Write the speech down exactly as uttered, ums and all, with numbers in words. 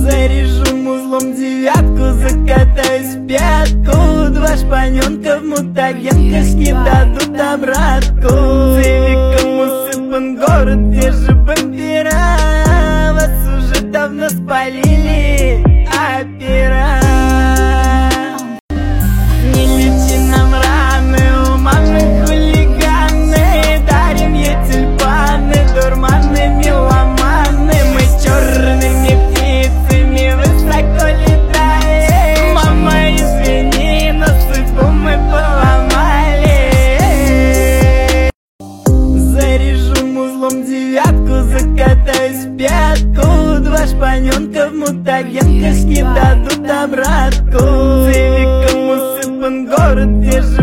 Заряжу музлом девятку, закатаюсь в пятку. Два шпаненка в мутагенках не дадут обратку. Цивиком усыпан город, где же бампера? Вас уже давно спалили опера. Не лечи нам раны, у мамы хулиганы. Дарим ей тюльпаны, дурманы, меломаны. Мы черными птицами высоко летаем. Мама, извини, но судьбу мы поломали. Заряжу музлом девятку, закатаюсь в пятку. Два шпаненка в мутагенках не дадут обратку. Цивиком усыпан город, где же